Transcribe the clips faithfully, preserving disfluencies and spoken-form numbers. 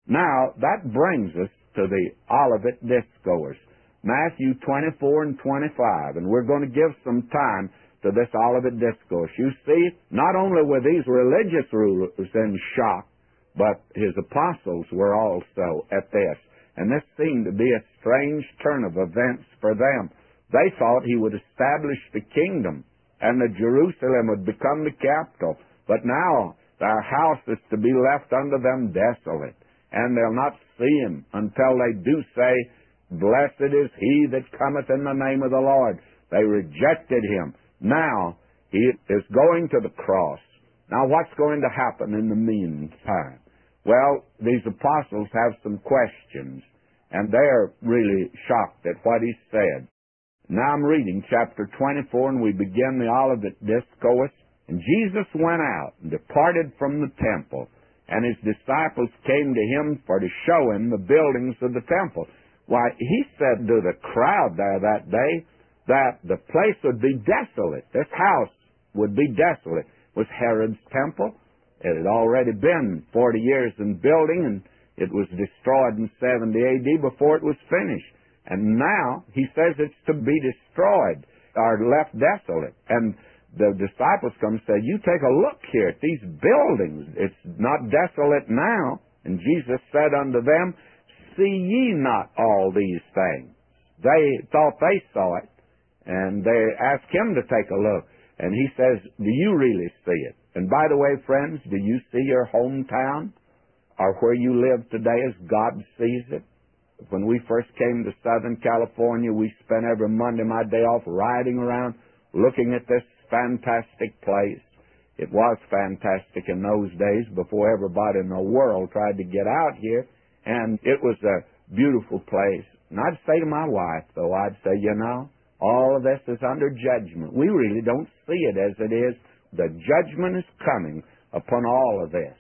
Now, that brings us to the Olivet Discourse, Matthew twenty-four and twenty-five, and we're going to give some time to this Olivet Discourse. You see, not only were these religious rulers in shock, but his apostles were also at this. And this seemed to be a strange turn of events for them. They thought he would establish the kingdom and that Jerusalem would become the capital. But now their house is to be left unto them desolate, and they'll not see him until they do say, "Blessed is he that cometh in the name of the Lord." They rejected him. Now he is going to the cross. Now what's going to happen in the meantime? Well, these apostles have some questions, and they're really shocked at what he said. Now I'm reading chapter twenty-four, and we begin the Olivet Discourse. And Jesus went out and departed from the temple, and his disciples came to him for to show him the buildings of the temple. Why, he said to the crowd there that day that the place would be desolate. This house would be desolate. It was Herod's temple. It had already been forty years in building, and it was destroyed in seventy A D before it was finished. And now he says it's to be destroyed or left desolate. And the disciples come and say, "You take a look here at these buildings. It's not desolate now." And Jesus said unto them, "See ye not all these things?" They thought they saw it, and they asked him to take a look. And he says, "Do you really see it?" And by the way, friends, do you see your hometown or where you live today as God sees it? When we first came to Southern California, we spent every Monday my day off riding around looking at this fantastic place. It was fantastic in those days before everybody in the world tried to get out here, and it was a beautiful place. And I'd say to my wife, though, I'd say, you know, all of this is under judgment. We really don't see it as it is. The judgment is coming upon all of this,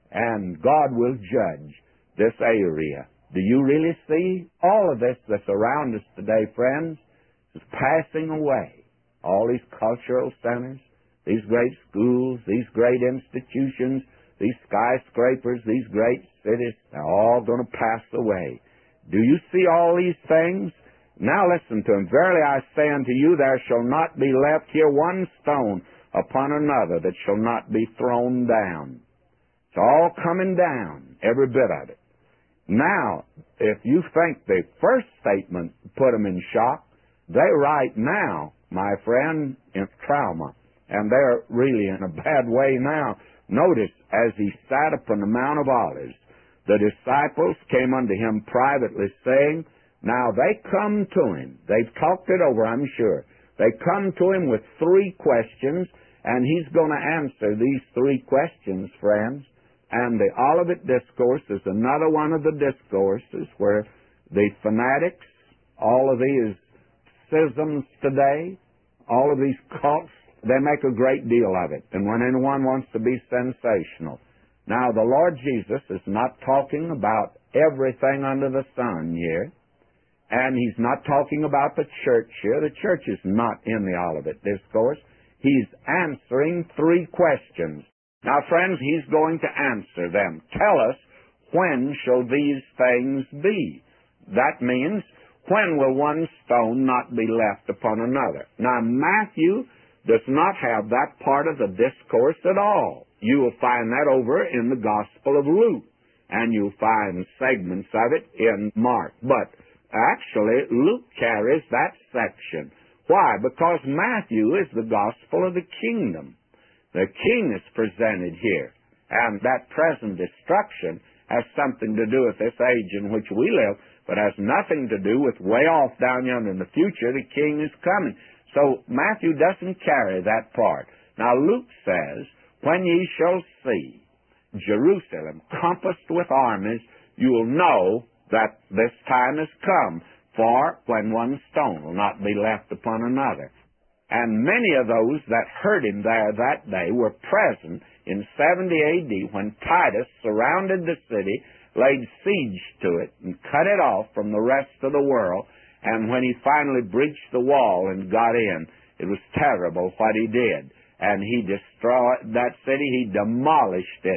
and God will judge this area. Do you really see all of this that's around us today, friends, is passing away? All these cultural centers, these great schools, these great institutions, these skyscrapers, these great cities, they're all going to pass away. Do you see all these things? Now listen to him. "Verily I say unto you, there shall not be left here one stone upon another that shall not be thrown down." It's all coming down, every bit of it. Now, if you think the first statement put them in shock, they right now, my friend, in trauma. And they're really in a bad way now. Notice, as he sat upon the Mount of Olives, the disciples came unto him privately, saying, now they come to him. They've talked it over, I'm sure. They come to him with three questions, and he's going to answer these three questions, friends. And the Olivet Discourse is another one of the discourses where the fanatics, all of these schisms today, all of these cults, they make a great deal of it. And when anyone wants to be sensational. Now, the Lord Jesus is not talking about everything under the sun here. And he's not talking about the church here. The church is not in the Olivet Discourse. He's answering three questions. Now, friends, he's going to answer them. Tell us, when shall these things be? That means, when will one stone not be left upon another? Now, Matthew does not have that part of the discourse at all. You will find that over in the Gospel of Luke, and you'll find segments of it in Mark. But actually, Luke carries that section. Why? Because Matthew is the gospel of the kingdom. The king is presented here, and that present destruction has something to do with this age in which we live, but has nothing to do with way off down yonder in the future. The king is coming. So Matthew doesn't carry that part. Now Luke says, when ye shall see Jerusalem compassed with armies, you will know that this time has come, for when one stone will not be left upon another. And many of those that heard him there that day were present in seventy A D when Titus surrounded the city, laid siege to it, and cut it off from the rest of the world. And when he finally breached the wall and got in, it was terrible what he did. And he destroyed that city, he demolished it,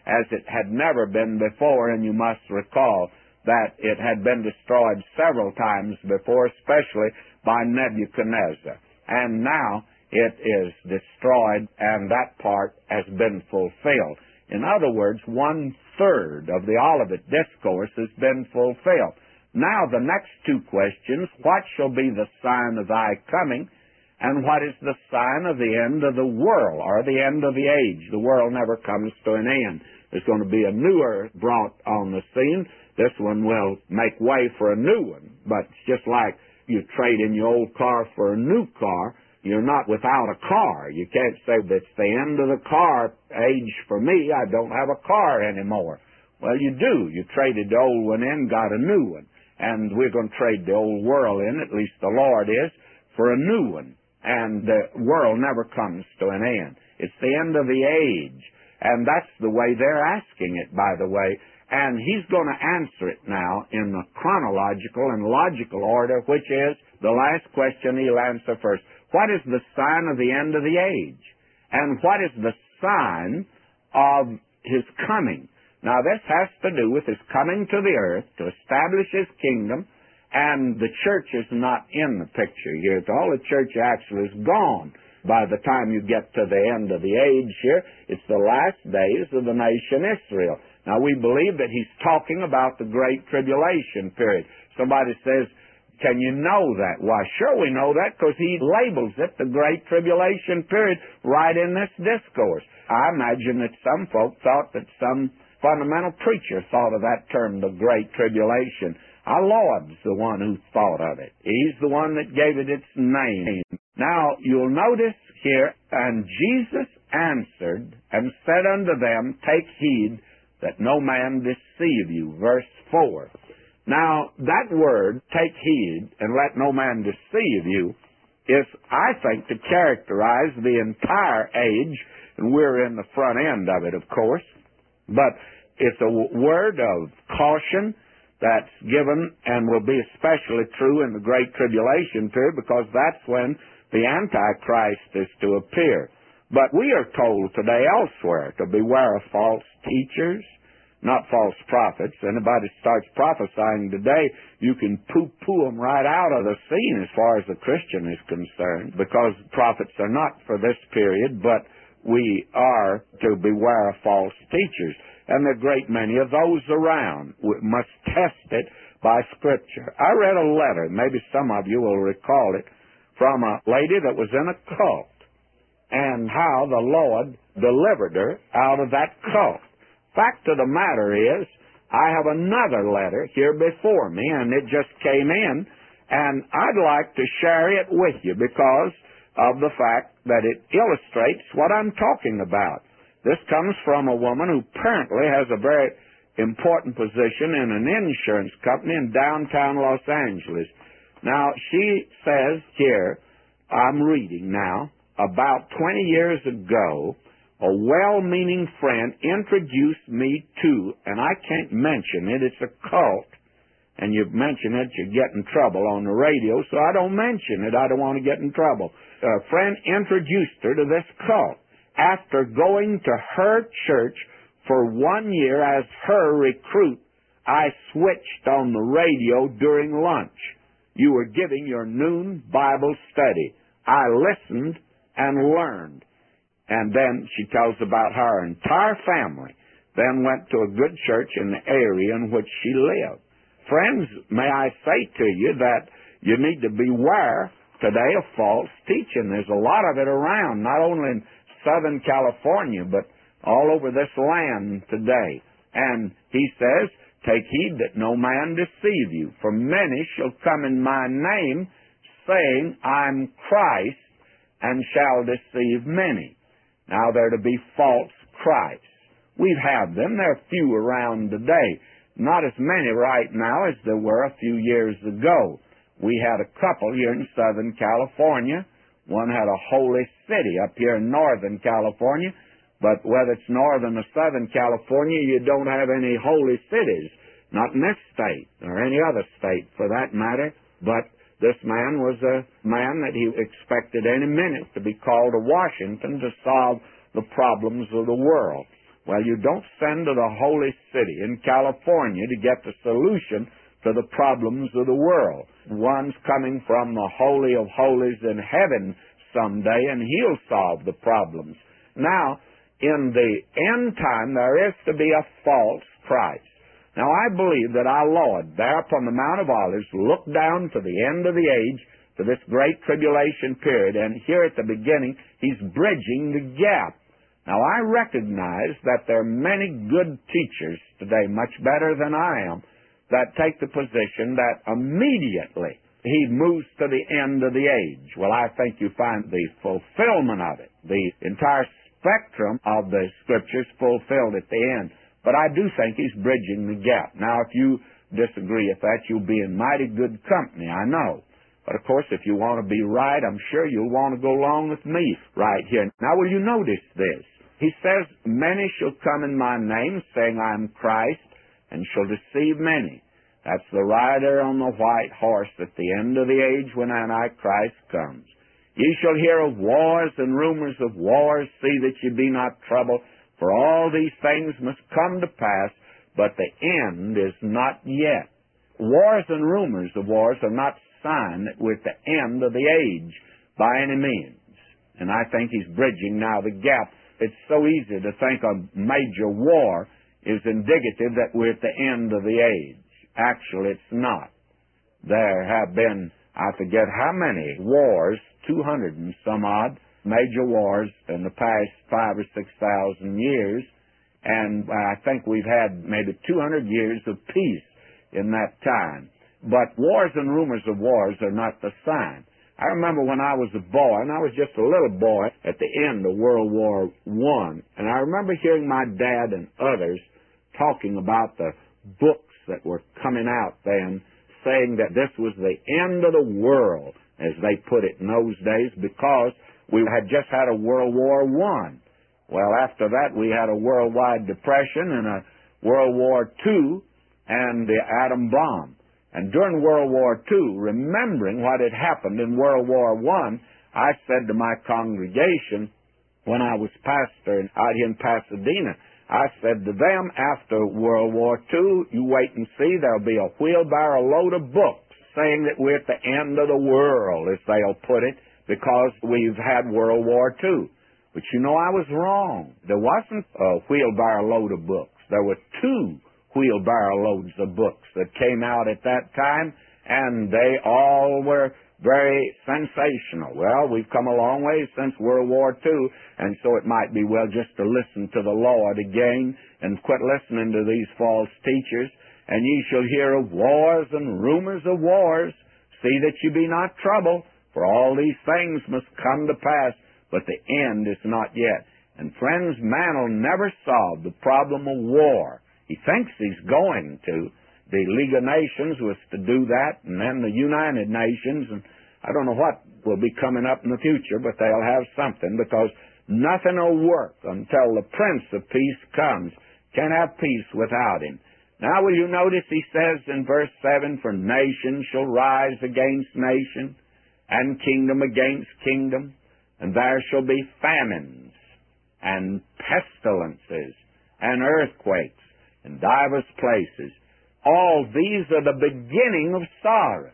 as it had never been before, and you must recall that it had been destroyed several times before, especially by Nebuchadnezzar. And now it is destroyed, and that part has been fulfilled. In other words, one-third of the Olivet Discourse has been fulfilled. Now the next two questions, what shall be the sign of thy coming, and what is the sign of the end of the world, or the end of the age? The world never comes to an end. There's going to be a new earth brought on the scene. This one will make way for a new one. But it's just like you trade in your old car for a new car. You're not without a car. You can't say that's the end of the car age for me. I don't have a car anymore. Well, you do. You traded the old one in, got a new one. And we're going to trade the old world in, at least the Lord is, for a new one. And the world never comes to an end. It's the end of the age. And that's the way they're asking it, by the way. And he's going to answer it now in the chronological and logical order, which is the last question he'll answer first. What is the sign of the end of the age? And what is the sign of his coming? Now, this has to do with his coming to the earth to establish his kingdom, and the church is not in the picture here. All the church actually is gone by the time you get to the end of the age here. It's the last days of the nation Israel. Now, we believe that he's talking about the Great Tribulation period. Somebody says, can you know that? Why, sure we know that, because he labels it the Great Tribulation period right in this discourse. I imagine that some folk thought that some fundamental preacher thought of that term, the Great Tribulation. Our Lord's the one who thought of it. He's the one that gave it its name. Now, you'll notice here, and Jesus answered and said unto them, take heed that no man deceive you. Verse four. Now, that word, take heed and let no man deceive you, is, I think, to characterize the entire age, and we're in the front end of it, of course, but it's a word of caution that's given and will be especially true in the Great Tribulation period, because that's when the Antichrist is to appear. But we are told today elsewhere to beware of false teachers, not false prophets. Anybody starts prophesying today, you can poo-poo them right out of the scene as far as the Christian is concerned, because prophets are not for this period, but we are to beware of false teachers. And there are a great many of those around. We must test it by Scripture. I read a letter, maybe some of you will recall it, from a lady that was in a cult, and how the Lord delivered her out of that cult. Fact of the matter is, I have another letter here before me, and it just came in, and I'd like to share it with you because of the fact that it illustrates what I'm talking about. This comes from a woman who apparently has a very important position in an insurance company in downtown Los Angeles. Now, she says here, I'm reading now, about twenty years ago, a well-meaning friend introduced me to, and I can't mention it, it's a cult, and you mention it, you get in trouble on the radio, so I don't mention it, I don't want to get in trouble. A friend introduced her to this cult. After going to her church for one year as her recruit, I switched on the radio during lunch. You were giving your noon Bible study. I listened and learned. And then she tells about her entire family then went to a good church in the area in which she lived. Friends, may I say to you that you need to beware today of false teaching. There's a lot of it around, not only in Southern California, but all over this land today. And he says, take heed that no man deceive you, for many shall come in my name, saying, I'm Christ, and shall deceive many. Now they're to be false Christs. We have them. There are few around today. Not as many right now as there were a few years ago. We had a couple here in Southern California. One had a holy city up here in Northern California. But whether it's Northern or Southern California, you don't have any holy cities. Not in this state, or any other state for that matter. But this man was a man that he expected any minute to be called to Washington to solve the problems of the world. Well, you don't send to the holy city in California to get the solution to the problems of the world. One's coming from the Holy of Holies in heaven someday, and he'll solve the problems. Now, in the end time, there is to be a false Christ. Now, I believe that our Lord, there upon the Mount of Olives, looked down to the end of the age, to this great tribulation period, and here at the beginning, He's bridging the gap. Now, I recognize that there are many good teachers today, much better than I am, that take the position that immediately He moves to the end of the age. Well, I think you find the fulfillment of it, the entire spectrum of the Scriptures fulfilled at the end. But I do think He's bridging the gap. Now, if you disagree with that, you'll be in mighty good company, I know. But, of course, if you want to be right, I'm sure you'll want to go along with me right here. Now, will you notice this? He says, many shall come in my name, saying, I am Christ, and shall deceive many. That's the rider on the white horse at the end of the age when Antichrist comes. Ye shall hear of wars and rumors of wars. See that ye be not troubled, for all these things must come to pass, but the end is not yet. Wars and rumors of wars are not sign that we're at the end of the age by any means. And I think He's bridging now the gap. It's so easy to think a major war is indicative that we're at the end of the age. Actually, it's not. There have been, I forget how many wars, two hundred and some odd major wars in the past five or six thousand years, and I think we've had maybe two hundred years of peace in that time. But wars and rumors of wars are not the sign. I remember when I was a boy, and I was just a little boy at the end of World War One, and I remember hearing my dad and others talking about the books that were coming out then, saying that this was the end of the world, as they put it in those days, because we had just had a World War One. Well, after that, we had a worldwide depression and a World War Two and the atom bomb. And during World War Two, remembering what had happened in World War One, I said to my congregation when I was pastor out here in Pasadena, I said to them, after World War Two, you wait and see, there'll be a wheelbarrow load of books saying that we're at the end of the world, as they'll put it, because we've had World War Two. But you know, I was wrong. There wasn't a wheelbarrow load of books. There were two wheelbarrow loads of books that came out at that time, and they all were very sensational. Well, we've come a long way since World War Two, and so it might be well just to listen to the Lord again and quit listening to these false teachers. And ye shall hear of wars and rumors of wars. See that ye be not troubled, for all these things must come to pass, but the end is not yet. And friends, man will never solve the problem of war. He thinks he's going to. The League of Nations was to do that, and then the United Nations, and I don't know what will be coming up in the future, but they'll have something, because nothing will work until the Prince of Peace comes. Can't have peace without Him. Now will you notice He says in verse seven, for nation shall rise against nation, and kingdom against kingdom, and there shall be famines, and pestilences, and earthquakes, in divers places. All these are the beginning of sorrows.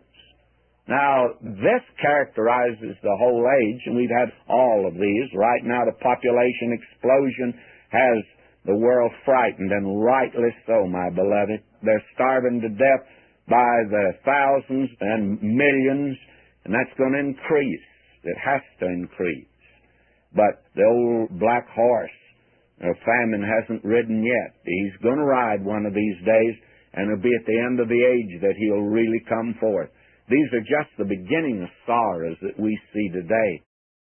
Now, this characterizes the whole age, and we've had all of these. Right now, the population explosion has the world frightened, and rightly so, my beloved. They're starving to death by the thousands and millions, and that's going to increase. It has to increase. But the old black horse, the famine hasn't ridden yet. He's going to ride one of these days, and it'll be at the end of the age that He'll really come forth. These are just the beginning of sorrows that we see today.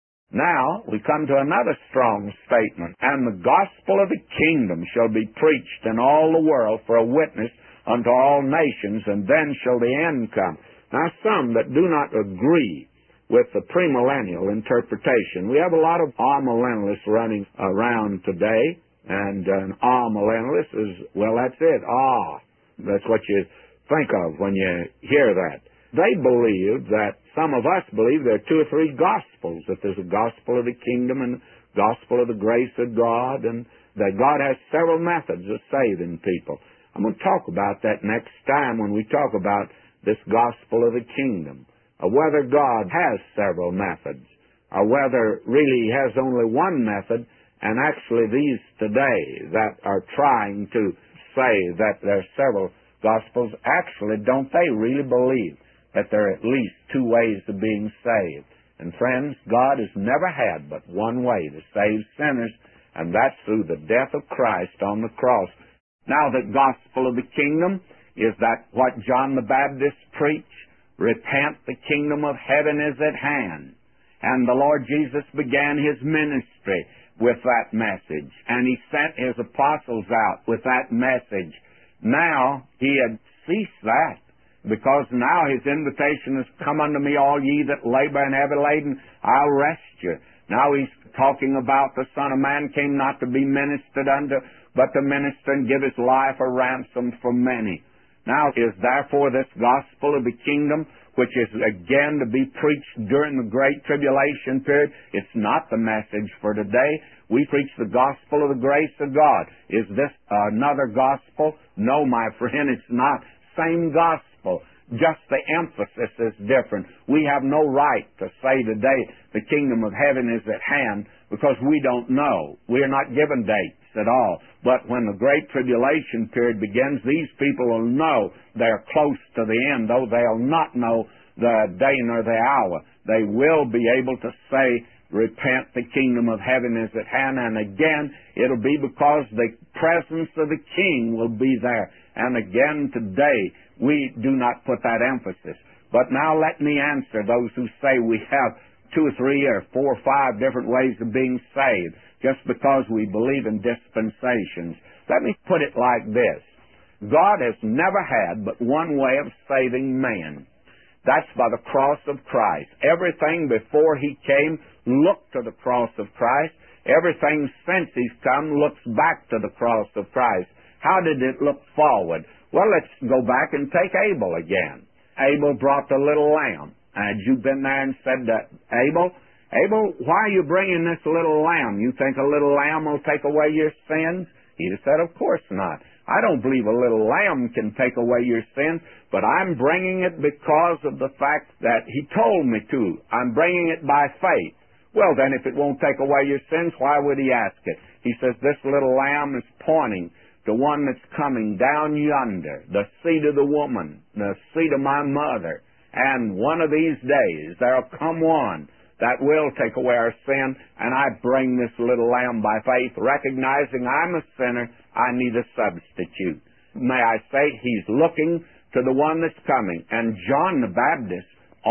Now, we come to another strong statement. And the gospel of the kingdom shall be preached in all the world for a witness unto all nations, and then shall the end come. Now, some that do not agree with the premillennial interpretation. We have a lot of amillennialists running around today, and an amillennialist is, well, that's it, ah. That's what you think of when you hear that. They believe that, some of us believe there are two or three gospels, that there's a gospel of the kingdom and gospel of the grace of God, and that God has several methods of saving people. I'm going to talk about that next time when we talk about this gospel of the kingdom, or whether God has several methods, or whether really He has only one method, and actually these today that are trying to say that there are several gospels, actually don't they really believe that there are at least two ways of being saved? And friends, God has never had but one way to save sinners, and that's through the death of Christ on the cross. Now, the gospel of the kingdom is that what John the Baptist preached, repent, the kingdom of heaven is at hand. And the Lord Jesus began His ministry with that message, and He sent His apostles out with that message. Now, He had ceased that, because now His invitation is, come unto me all ye that labor and heavy laden, I'll rest you. Now He's talking about the Son of Man came not to be ministered unto, but to minister and give His life a ransom for many. Now is therefore this gospel of the kingdom, which is again to be preached during the Great Tribulation period, it's not the message for today. We preach the gospel of the grace of God. Is this another gospel? No, my friend, it's not. Same gospel. Just the emphasis is different. We have no right to say today the kingdom of heaven is at hand, because we don't know. We are not given dates at all. But when the Great Tribulation period begins, these people will know they're close to the end, though they'll not know the day nor the hour. They will be able to say, repent, the kingdom of heaven is at hand. And again, it'll be because the presence of the King will be there. And again today, we do not put that emphasis. But now let me answer those who say we have two or three or four or five different ways of being saved just because we believe in dispensations. Let me put it like this. God has never had but one way of saving man. That's by the cross of Christ. Everything before He came looked to the cross of Christ. Everything since He's come looks back to the cross of Christ. How did it look forward? Well, let's go back and take Abel again. Abel brought the little lamb. Had you been there and said to Abel, Abel, why are you bringing this little lamb? You think a little lamb will take away your sins? He'd have said, of course not. I don't believe a little lamb can take away your sins, but I'm bringing it because of the fact that He told me to. I'm bringing it by faith. Well, then, if it won't take away your sins, why would He ask it? He says, this little lamb is pointing to one that's coming down yonder, the seed of the woman, the seed of my mother. And one of these days, there'll come one that will take away our sin, and I bring this little lamb by faith, recognizing I'm a sinner, I need a substitute. May I say, He's looking to the one that's coming. And John the Baptist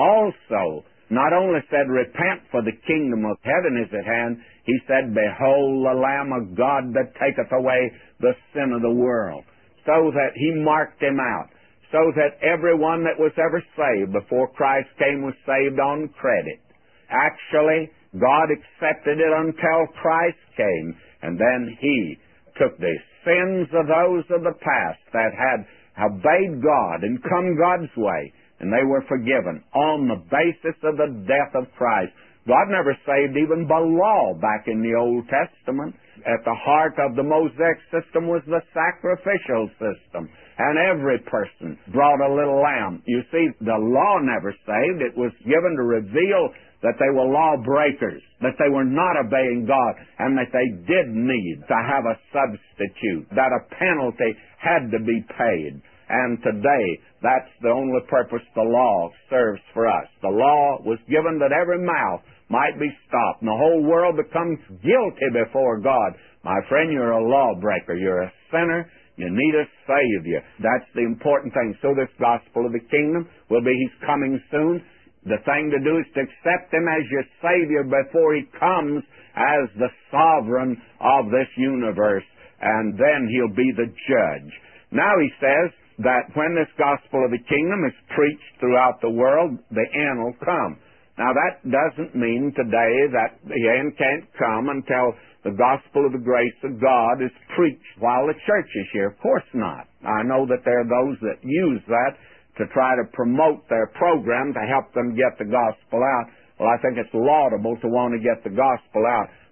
also not only said, repent, for the kingdom of heaven is at hand, he said, behold the Lamb of God that taketh away the sin of the world. So that He marked him out. So that everyone that was ever saved before Christ came was saved on credit. Actually, God accepted it until Christ came, and then He took the sins of those of the past that had obeyed God and come God's way, and they were forgiven on the basis of the death of Christ. God never saved even by law back in the Old Testament. At the heart of the Mosaic system was the sacrificial system, and every person brought a little lamb. You see, the law never saved. It was given to reveal that they were lawbreakers, that they were not obeying God, and that they did need to have a substitute, that a penalty had to be paid. And today, that's the only purpose the law serves for us. The law was given that every mouth might be stopped, and the whole world becomes guilty before God. My friend, you're a lawbreaker. You're a sinner. You need a Savior. That's the important thing. So this gospel of the kingdom will be He's coming soon. The thing to do is to accept Him as your Savior before He comes as the sovereign of this universe, and then He'll be the judge. Now He says that when this gospel of the kingdom is preached throughout the world, the end will come. Now that doesn't mean today that the end can't come until the gospel of the grace of God is preached while the church is here. Of course not. I know that there are those that use that to try to promote their program to help them get the gospel out. Well, I think it's laudable to want to get the gospel out.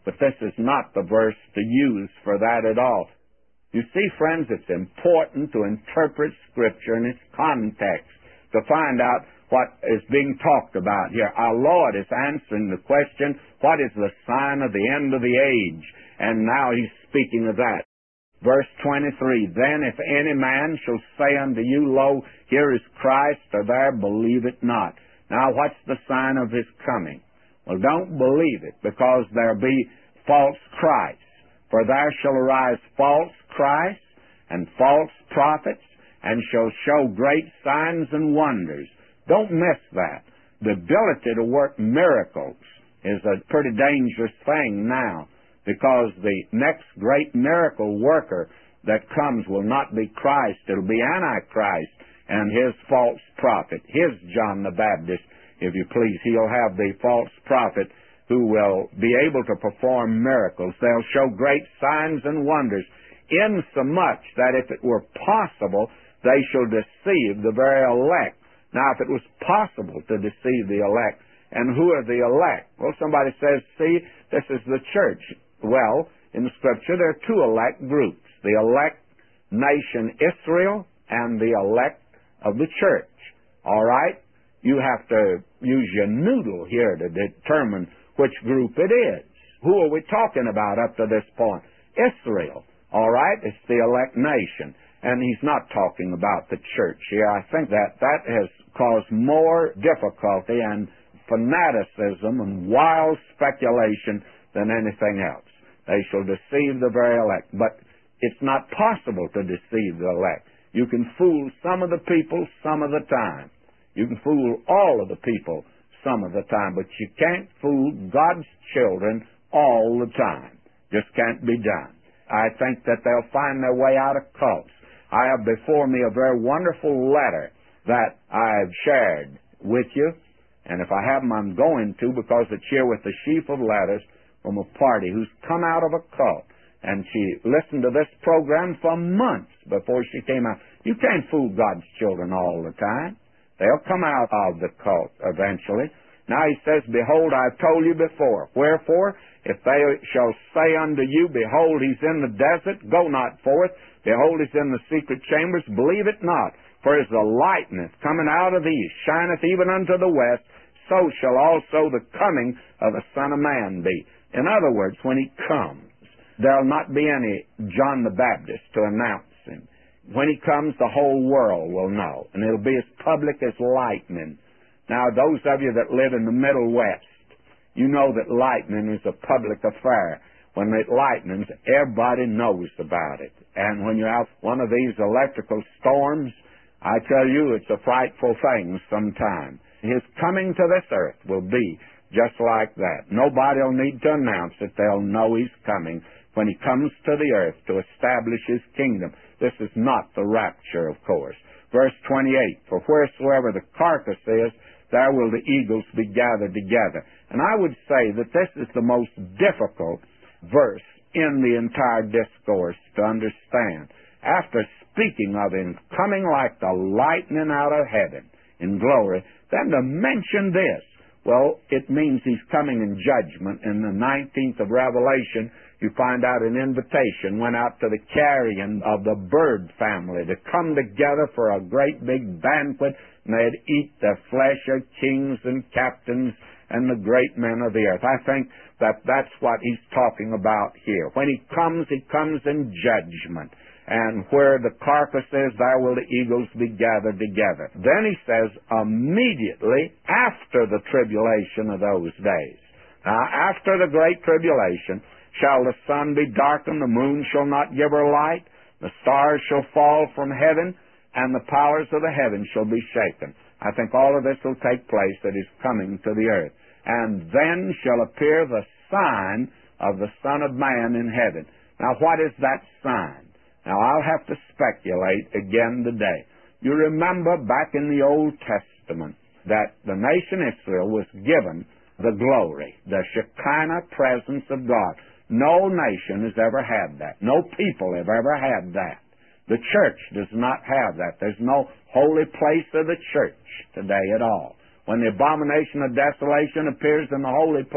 But this is not the verse to use for that at all. You see, friends, it's important to interpret Scripture in its context to find out what is being talked about here. Our Lord is answering the question, what is the sign of the end of the age? And now He's speaking of that. Verse twenty-three, then if any man shall say unto you, lo, here is Christ, or there, believe it not. Now, what's the sign of His coming? Well, don't believe it, because there be false Christs. For there shall arise false Christs and false prophets, and shall show great signs and wonders. Don't miss that. The ability to work miracles is a pretty dangerous thing now, because the next great miracle worker that comes will not be Christ. It'll be Antichrist and his false prophet, his John the Baptist, if you please. He'll have the false prophet who will be able to perform miracles. They'll show great signs and wonders, insomuch that if it were possible, they shall deceive the very elect. Now, if it was possible to deceive the elect, and who are the elect? Well, somebody says, see, this is the church. Well, in the Scripture, there are two elect groups, the elect nation Israel and the elect of the church. All right? You have to use your noodle here to determine which group it is. Who are we talking about up to this point? Israel. All right? It's the elect nation. And he's not talking about the church here. I think that that has caused more difficulty and fanaticism and wild speculation than anything else. They shall deceive the very elect. But it's not possible to deceive the elect. You can fool some of the people some of the time. You can fool all of the people some of the time, but you can't fool God's children all the time. Just can't be done. I think that they'll find their way out of cults. I have before me a very wonderful letter that I've shared with you, and if I haven't, I'm going to, because it's here with the sheaf of letters from a party who's come out of a cult, and she listened to this program for months before she came out. You can't fool God's children all the time. They'll come out of the cult eventually. Now he says, behold, I've told you before. Wherefore, if they shall say unto you, behold, he's in the desert, go not forth. Behold, he's in the secret chambers, believe it not. For as the lightning coming out of the east shineth even unto the west, so shall also the coming of the Son of Man be. In other words, when he comes, there'll not be any John the Baptist to announce him. When he comes, the whole world will know, and it'll be as public as lightning. Now, those of you that live in the Middle West, you know that lightning is a public affair. When it lightens, everybody knows about it. And when you have one of these electrical storms, I tell you, it's a frightful thing sometimes. His coming to this earth will be just like that. Nobody will need to announce it. They'll know he's coming when he comes to the earth to establish his kingdom. This is not the rapture, of course. Verse twenty-eight, for wheresoever the carcass is, there will the eagles be gathered together. And I would say that this is the most difficult verse in the entire discourse to understand. After speaking of him coming like the lightning out of heaven in glory, then to mention this, well, it means he's coming in judgment. In the nineteenth of Revelation, you find out an invitation went out to the carrion of the bird family to come together for a great big banquet, and they'd eat the flesh of kings and captains and the great men of the earth. I think that that's what he's talking about here. When he comes, he comes in judgment. And where the carcass is, there will the eagles be gathered together. Then he says, immediately after the tribulation of those days. Now, after the great tribulation, shall the sun be darkened, the moon shall not give her light, the stars shall fall from heaven, and the powers of the heavens shall be shaken. I think all of this will take place that is coming to the earth. And then shall appear the sign of the Son of Man in heaven. Now, what is that sign? Now, I'll have to speculate again today. You remember back in the Old Testament that the nation Israel was given the glory, the Shekinah presence of God. No nation has ever had that. No people have ever had that. The church does not have that. There's no holy place of the church today at all. When the abomination of desolation appears in the holy place,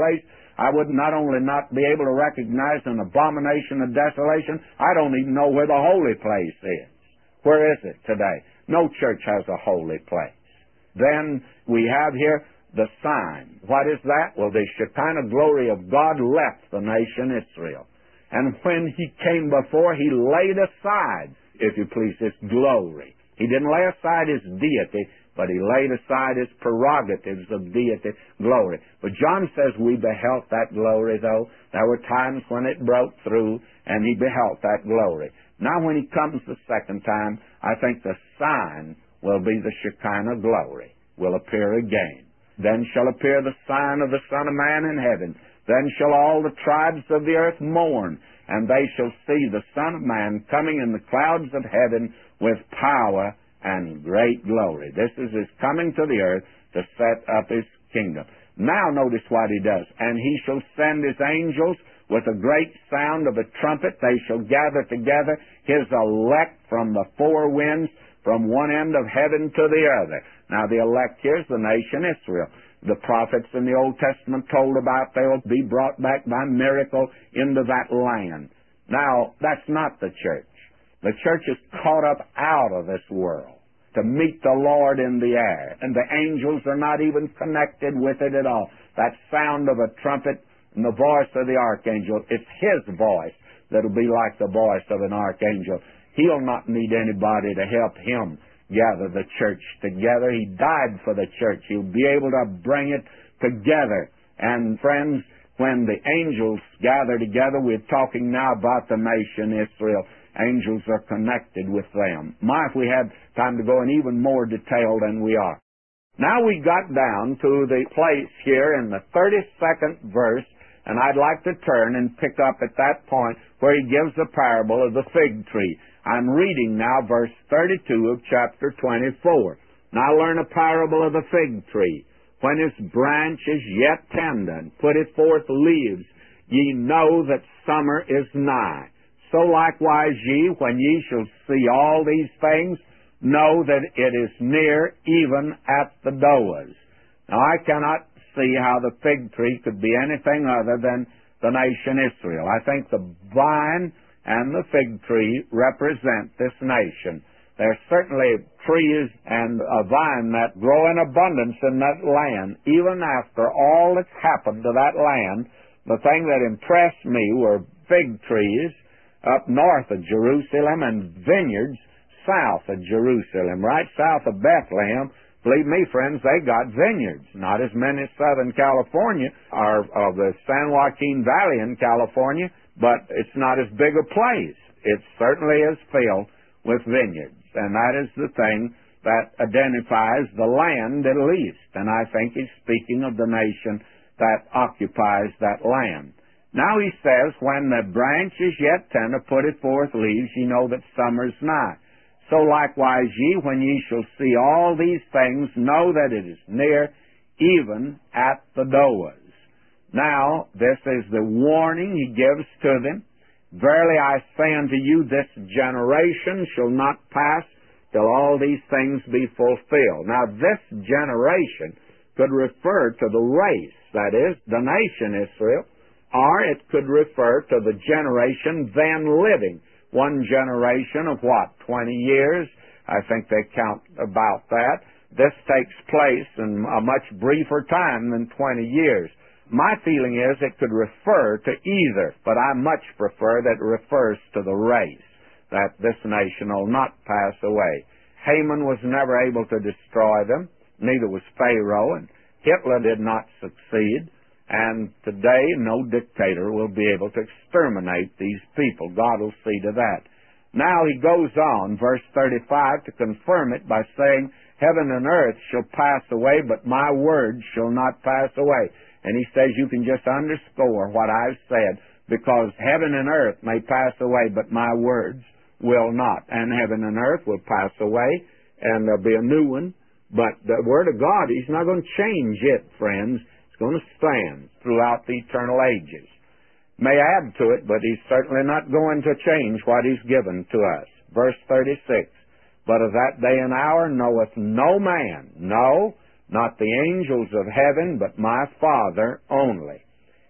I would not only not be able to recognize an abomination of desolation, I don't even know where the holy place is. Where is it today? No church has a holy place. Then we have here the sign. What is that? Well, the Shekinah glory of God left the nation Israel. And when he came before, he laid aside, if you please, his glory. He didn't lay aside his deity, but he laid aside his prerogatives of deity glory. But John says we beheld that glory, though. There were times when it broke through, and he beheld that glory. Now when he comes the second time, I think the sign will be the Shekinah glory, will appear again. Then shall appear the sign of the Son of Man in heaven. Then shall all the tribes of the earth mourn, and they shall see the Son of Man coming in the clouds of heaven with power and great glory. This is his coming to the earth to set up his kingdom. Now notice what he does. And he shall send his angels with a great sound of a trumpet. They shall gather together his elect from the four winds, from one end of heaven to the other. Now the elect here is the nation Israel. The prophets in the Old Testament told about they will be brought back by miracle into that land. Now, that's not the church. The church is caught up out of this world to meet the Lord in the air, and the angels are not even connected with it at all. That sound of a trumpet and the voice of the archangel, it's his voice that'll be like the voice of an archangel. He'll not need anybody to help him gather the church together. He died for the church. He'll be able to bring it together. And friends, when the angels gather together, we're talking now about the nation Israel. Angels are connected with them. My, if we had time to go in even more detail than we are. Now we got down to the place here in the thirty-second verse, and I'd like to turn and pick up at that point where he gives the parable of the fig tree. I'm reading now verse thirty-two of chapter twenty-four. Now learn a parable of the fig tree. When its branch is yet tender, and putteth forth leaves, ye know that summer is nigh. So likewise ye, when ye shall see all these things, know that it is near, even at the doors. Now I cannot see how the fig tree could be anything other than the nation Israel. I think the vine and the fig tree represent this nation. There's certainly trees and a vine that grow in abundance in that land. Even after all that's happened to that land, the thing that impressed me were fig trees up north of Jerusalem and vineyards south of Jerusalem, right south of Bethlehem. Believe me, friends, they got vineyards. Not as many as Southern California or of the San Joaquin Valley in California, but it's not as big a place. It certainly is filled with vineyards, and that is the thing that identifies the land at least. And I think he's speaking of the nation that occupies that land. Now he says, when the branch is yet tender, putteth forth leaves, ye know that summer's nigh. So likewise ye, when ye shall see all these things, know that it is near, even at the doors. Now, this is the warning he gives to them. Verily I say unto you, this generation shall not pass till all these things be fulfilled. Now, this generation could refer to the race, that is, the nation Israel, or it could refer to the generation then living. One generation of what, twenty years? I think they count about that. This takes place in a much briefer time than twenty years. My feeling is it could refer to either, but I much prefer that it refers to the race, that this nation will not pass away. Haman was never able to destroy them, neither was Pharaoh, and Hitler did not succeed, and today no dictator will be able to exterminate these people. God will see to that. Now he goes on, verse thirty-five, to confirm it by saying, heaven and earth shall pass away, but my word shall not pass away. And he says you can just underscore what I've said, because heaven and earth may pass away, but my words will not. And heaven and earth will pass away, and there'll be a new one. But the Word of God, He's not going to change it, friends. It's going to stand throughout the eternal ages. May add to it, but He's certainly not going to change what He's given to us. Verse thirty-six, but of that day and hour knoweth no man, no, not the angels of heaven, but my Father only.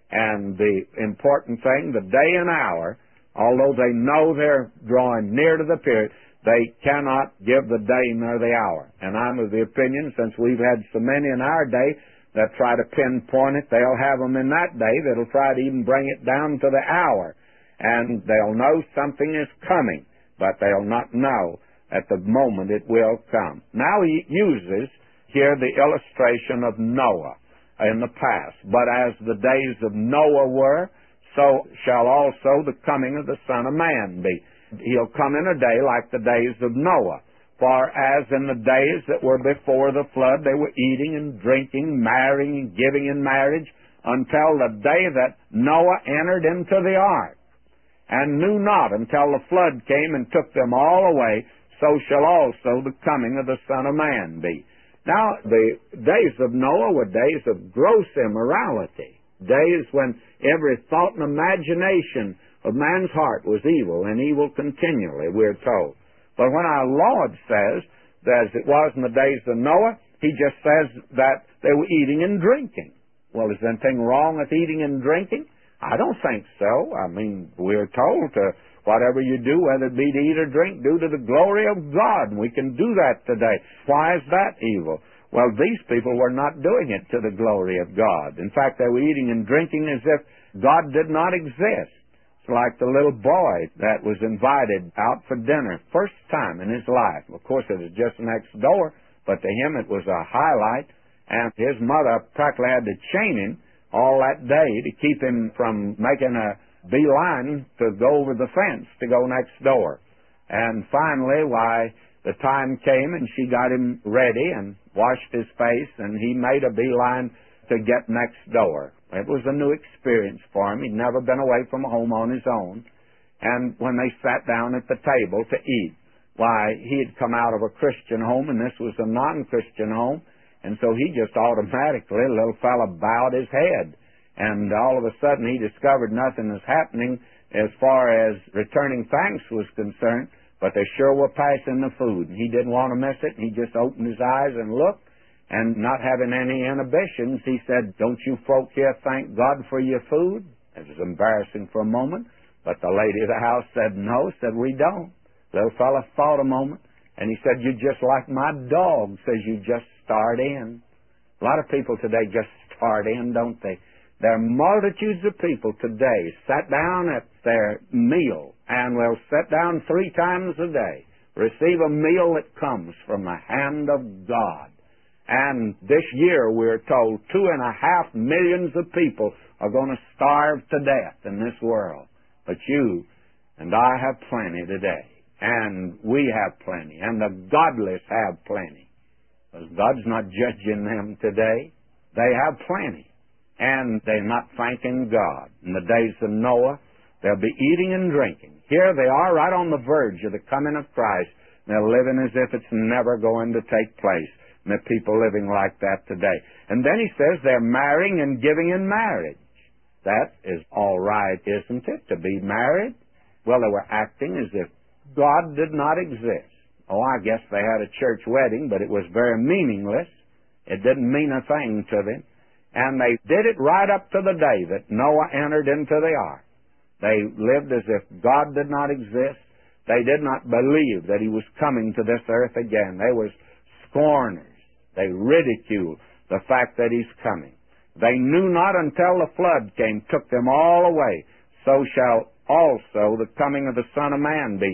And the important thing, the day and hour, although they know they're drawing near to the period, they cannot give the day nor the hour. And I'm of the opinion, since we've had so many in our day that try to pinpoint it, they'll have them in that day that'll try to even bring it down to the hour. And they'll know something is coming, but they'll not know at the moment it will come. Now he uses here the illustration of Noah in the past. But as the days of Noah were, so shall also the coming of the Son of Man be. He'll come in a day like the days of Noah. For as in the days that were before the flood, they were eating and drinking, marrying and giving in marriage, until the day that Noah entered into the ark, and knew not until the flood came and took them all away, so shall also the coming of the Son of Man be. Now, the days of Noah were days of gross immorality, days when every thought and imagination of man's heart was evil, and evil continually, we're told. But when our Lord says, as it was in the days of Noah, he just says that they were eating and drinking. Well, is there anything wrong with eating and drinking? I don't think so. I mean, we're told to, whatever you do, whether it be to eat or drink, do to the glory of God. And we can do that today. Why is that evil? Well, these people were not doing it to the glory of God. In fact, they were eating and drinking as if God did not exist. It's like the little boy that was invited out for dinner, first time in his life. Of course, it was just next door, but to him it was a highlight. And his mother practically had to chain him all that day to keep him from making a beeline to go over the fence to go next door. And finally, why, the time came and she got him ready and washed his face, and he made a beeline to get next door. It was a new experience for him. He'd never been away from home on his own. And when they sat down at the table to eat, why, he had come out of a Christian home, and this was a non-Christian home. And so he just automatically, the little fellow bowed his head. And all of a sudden he discovered nothing was happening as far as returning thanks was concerned, but they sure were passing the food. And he didn't want to miss it, and he just opened his eyes and looked, and not having any inhibitions, he said, "Don't you folk here thank God for your food?" It was embarrassing for a moment, but the lady of the house said no, said, "We don't." The little fellow thought a moment, and he said, "You're just like my dog," says, "you just start in." A lot of people today just start in, don't they? There are multitudes of people today sat down at their meal, and will sit down three times a day, receive a meal that comes from the hand of God. And this year, we're told, two and a half millions of people are going to starve to death in this world. But you and I have plenty today, and we have plenty, and the godless have plenty. Because God's not judging them today. They have plenty, and they're not thanking God. In the days of Noah, they'll be eating and drinking. Here they are right on the verge of the coming of Christ. They're living as if it's never going to take place. And there are people living like that today. And then he says they're marrying and giving in marriage. That is all right, isn't it, to be married? Well, they were acting as if God did not exist. Oh, I guess they had a church wedding, but it was very meaningless. It didn't mean a thing to them. And they did it right up to the day that Noah entered into the ark. They lived as if God did not exist. They did not believe that he was coming to this earth again. They were scorners. They ridiculed the fact that he's coming. They knew not until the flood came, took them all away. So shall also the coming of the Son of Man be.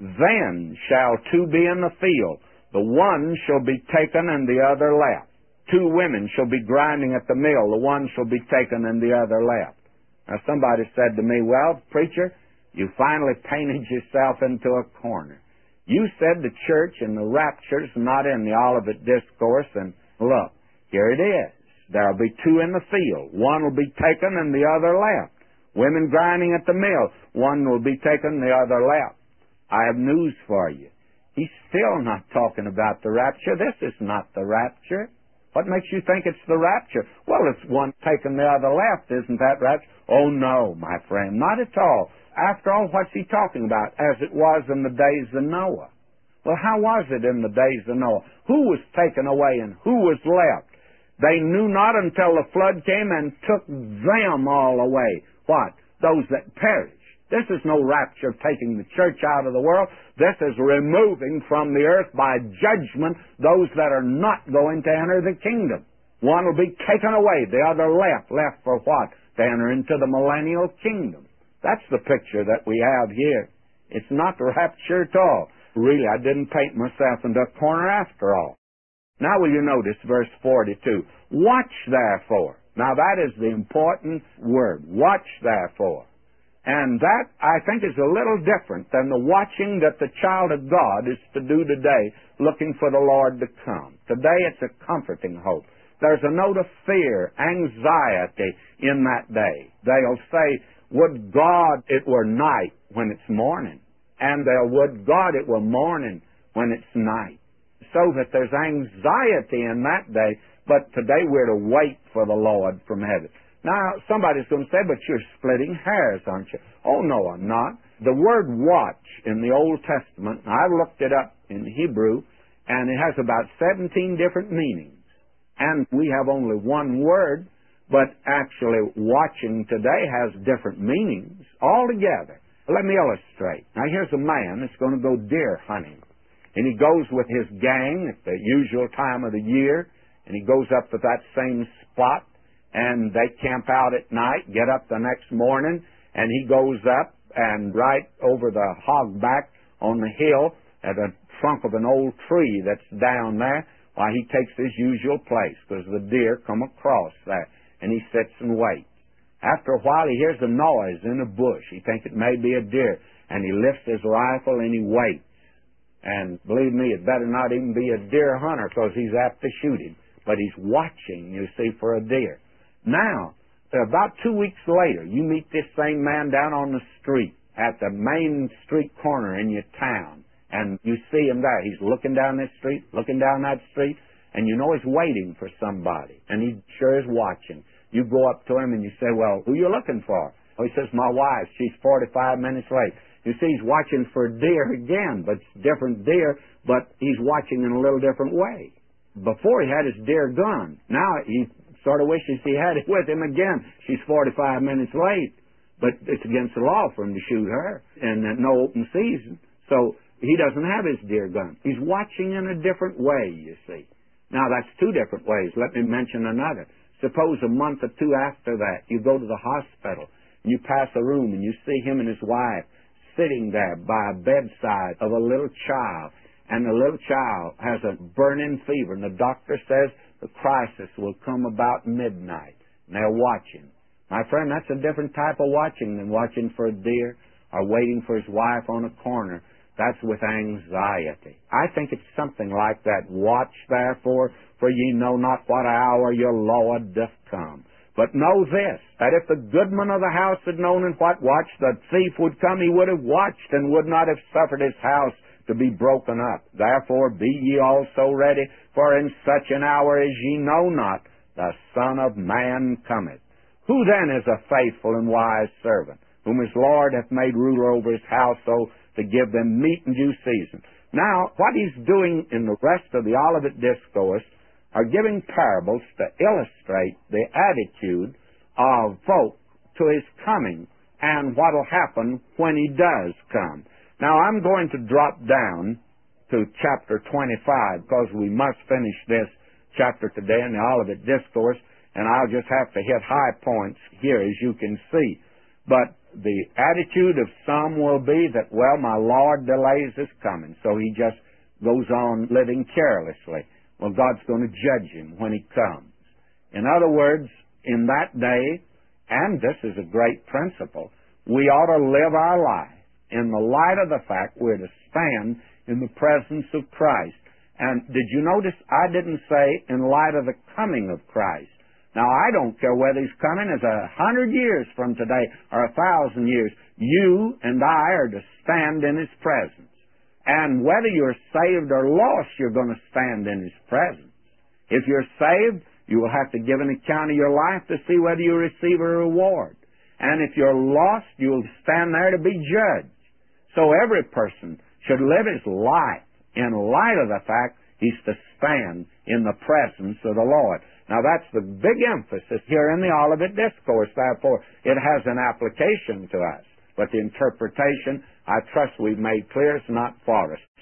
Then shall two be in the field. The one shall be taken and the other left. Two women shall be grinding at the mill. The one shall be taken and the other left. Now somebody said to me, "Well, preacher, you finally painted yourself into a corner. You said the church and the rapture's not in the Olivet Discourse, and look, here it is. There'll be two in the field. One will be taken and the other left. Women grinding at the mill. One will be taken, the other left." I have news for you. He's still not talking about the rapture. This is not the rapture. What makes you think it's the rapture? Well, it's one taken, the other left. Isn't that rapture? Oh, no, my friend, not at all. After all, what's he talking about? As it was in the days of Noah. Well, how was it in the days of Noah? Who was taken away and who was left? They knew not until the flood came and took them all away. What? Those that perish. This is no rapture of taking the church out of the world. This is removing from the earth by judgment those that are not going to enter the kingdom. One will be taken away, the other left. Left for what? To enter into the millennial kingdom. That's the picture that we have here. It's not the rapture at all. Really, I didn't paint myself into a corner after all. Now will you notice verse forty-two. Watch therefore. Now that is the important word. Watch therefore. And that, I think, is a little different than the watching that the child of God is to do today, looking for the Lord to come. Today it's a comforting hope. There's a note of fear, anxiety in that day. They'll say, would God it were night when it's morning, and they'll, would God it were morning when it's night. So that there's anxiety in that day, but today we're to wait for the Lord from heaven. Now, somebody's going to say, but you're splitting hairs, aren't you? Oh, no, I'm not. The word watch in the Old Testament, I looked it up in Hebrew, and it has about seventeen different meanings. And we have only one word, but actually watching today has different meanings altogether. Let me illustrate. Now, here's a man that's going to go deer hunting. And he goes with his gang at the usual time of the year, and he goes up to that same spot, and they camp out at night, get up the next morning, and he goes up and right over the hog back on the hill at the trunk of an old tree that's down there, why he takes his usual place, because the deer come across there, and he sits and waits. After a while, he hears a noise in a bush. He thinks it may be a deer, and he lifts his rifle and he waits. And believe me, it better not even be a deer hunter, because he's apt to shoot him. But he's watching, you see, for a deer. Now, about two weeks later, you meet this same man down on the street, at the main street corner in your town, and you see him there. He's looking down this street, looking down that street, and you know he's waiting for somebody, and he sure is watching. You go up to him and you say, well, who you looking for? Oh, he says, my wife. She's forty-five minutes late. You see, he's watching for deer again, but it's different deer, but he's watching in a little different way. Before he had his deer gun. Now he sort of wishes he had it with him again. She's forty-five minutes late, but it's against the law for him to shoot her in no open season. So he doesn't have his deer gun. He's watching in a different way, you see. Now that's two different ways. Let me mention another. Suppose a month or two after that, you go to the hospital, and you pass a room, and you see him and his wife sitting there by a bedside of a little child, and the little child has a burning fever, and the doctor says the crisis will come about midnight, and they're watching. My friend, that's a different type of watching than watching for a deer or waiting for his wife on a corner. That's with anxiety. I think it's something like that. Watch therefore, for ye know not what hour your Lord doth come. But know this, that if the goodman of the house had known in what watch the thief would come, he would have watched and would not have suffered his house to be broken up. Therefore be ye also ready, for in such an hour as ye know not, the Son of Man cometh. Who then is a faithful and wise servant, whom his Lord hath made ruler over his household, to give them meat in due season? Now, what he's doing in the rest of the Olivet Discourse are giving parables to illustrate the attitude of folk to his coming and what will happen when he does come. Now, I'm going to drop down to chapter twenty-five, because we must finish this chapter today in the Olivet Discourse, and I'll just have to hit high points here, as you can see. But the attitude of some will be that, well, my Lord delays his coming, so he just goes on living carelessly. Well, God's going to judge him when he comes. In other words, in that day, and this is a great principle, we ought to live our life in the light of the fact we're to stand in the presence of Christ. And did you notice I didn't say in light of the coming of Christ? Now, I don't care whether he's coming as a hundred years from today or a thousand years. You and I are to stand in his presence. And whether you're saved or lost, you're going to stand in his presence. If you're saved, you will have to give an account of your life to see whether you receive a reward. And if you're lost, you'll stand there to be judged. So every person should live his life in light of the fact he's to stand in the presence of the Lord. Now that's the big emphasis here in the Olivet Discourse, therefore it has an application to us. But the interpretation, I trust we've made clear, is not for us.